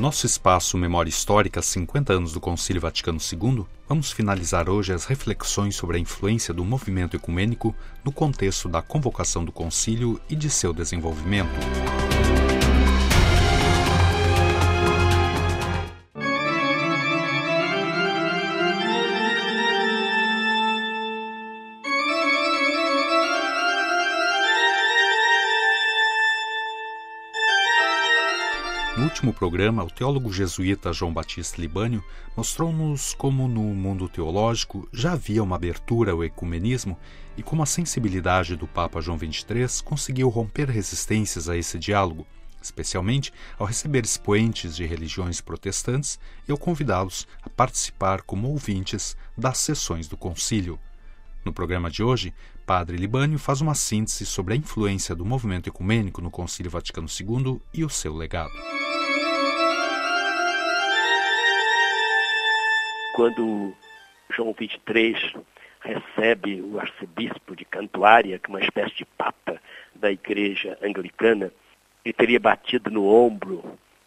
nosso espaço Memória Histórica 50 anos do Concílio Vaticano II, vamos finalizar hoje as reflexões sobre a influência do movimento ecumênico no contexto da convocação do concílio e de seu desenvolvimento. No último programa, o teólogo jesuíta João Batista Libânio mostrou-nos como no mundo teológico já havia uma abertura ao ecumenismo e como a sensibilidade do Papa João XXIII conseguiu romper resistências a esse diálogo, especialmente ao receber expoentes de religiões protestantes e ao convidá-los a participar como ouvintes das sessões do concílio. No programa de hoje, Padre Libânio faz uma síntese sobre a influência do movimento ecumênico no Concílio Vaticano II e o seu legado. Quando João XXIII recebe o arcebispo de Cantuária, que é uma espécie de papa da igreja anglicana, ele teria batido no ombro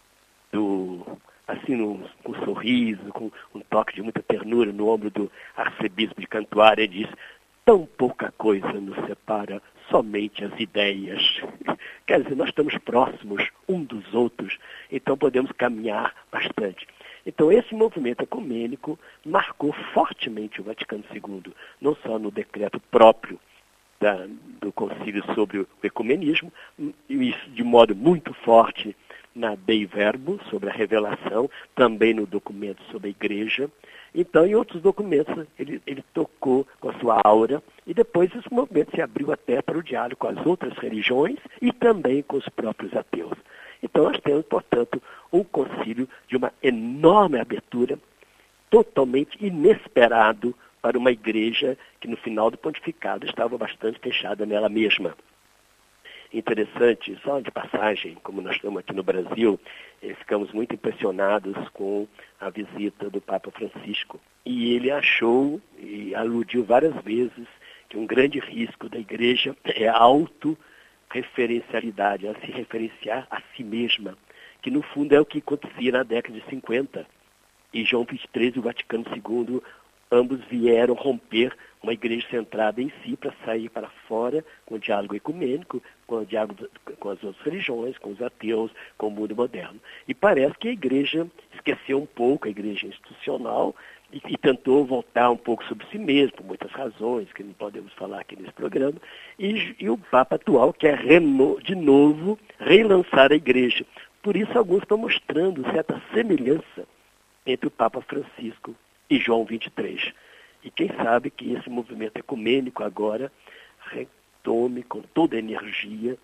com um sorriso, com um toque de muita ternura no ombro do arcebispo de Cantuária, e diz: tão pouca coisa nos separa, somente as ideias. Quer dizer, nós estamos próximos um dos outros, então podemos caminhar bastante. Então, esse movimento ecumênico marcou fortemente o Vaticano II, não só no decreto próprio do concílio sobre o ecumenismo, e de modo muito forte na Dei Verbo, sobre a revelação, também no documento sobre a igreja. Então, em outros documentos, ele tocou com a sua aura, e depois esse movimento se abriu até para o diálogo com as outras religiões e também com os próprios ateus. Então, nós temos, portanto, um concílio de uma enorme abertura, totalmente inesperado para uma igreja que, no final do pontificado, estava bastante fechada nela mesma. Interessante, só de passagem, como nós estamos aqui no Brasil, ficamos muito impressionados com a visita do Papa Francisco. E ele achou, e aludiu várias vezes, que um grande risco da igreja é a autorreferencialidade, a se referenciar a si mesma, que no fundo é o que acontecia na década de 50. E João XXIII e o Vaticano II, ambos vieram romper uma igreja centrada em si para sair para fora com o diálogo ecumênico, com o diálogo com as outras religiões, com os ateus, com o mundo moderno. E parece que a igreja esqueceu um pouco, a igreja institucional, e tentou voltar um pouco sobre si mesmo, por muitas razões, que não podemos falar aqui nesse programa, e o Papa atual quer de novo relançar a igreja. Por isso, alguns estão mostrando certa semelhança entre o Papa Francisco e João XXIII. E quem sabe que esse movimento ecumênico agora retome com toda a energia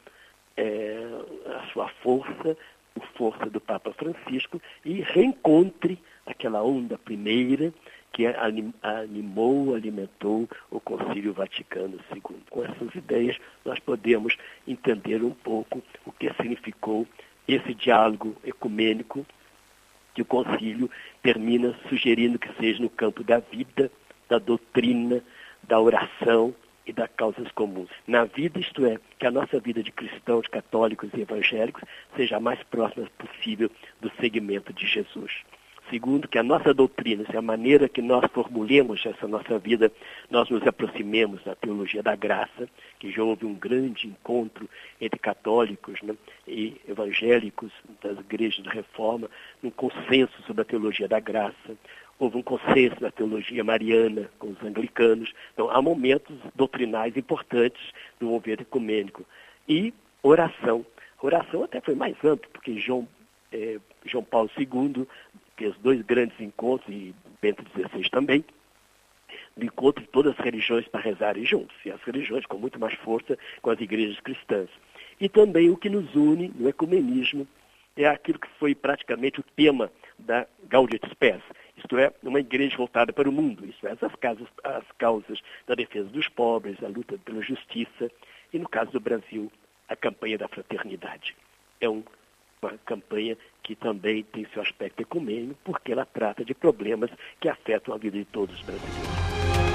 a sua força, a força do Papa Francisco, e reencontre aquela onda primeira que alimentou o Concílio Vaticano II. Com essas ideias, nós podemos entender um pouco o que significou esse diálogo ecumênico, que o concílio termina sugerindo que seja no campo da vida, da doutrina, da oração e das causas comuns. Na vida, isto é, que a nossa vida de cristãos, católicos e evangélicos seja a mais próxima possível do segmento de Jesus. Segundo, que a nossa doutrina, se a maneira que nós formulemos essa nossa vida, nós nos aproximemos da teologia da graça, que já houve um grande encontro entre católicos, e evangélicos das igrejas de reforma, um consenso sobre a teologia da graça. Houve um consenso na teologia mariana com os anglicanos. Então, há momentos doutrinais importantes do movimento ecumênico. E oração. Oração até foi mais amplo, porque João Paulo II fez 2 grandes encontros, e Bento XVI também, do encontro de todas as religiões para rezarem juntos, e as religiões com muito mais força com as igrejas cristãs. E também o que nos une no ecumenismo é aquilo que foi praticamente o tema da Gaudium et Spes, isto é, uma igreja voltada para o mundo, isto é, as causas da defesa dos pobres, a luta pela justiça, e no caso do Brasil, a campanha da fraternidade. É uma campanha que também tem seu aspecto ecumênico, porque ela trata de problemas que afetam a vida de todos os brasileiros.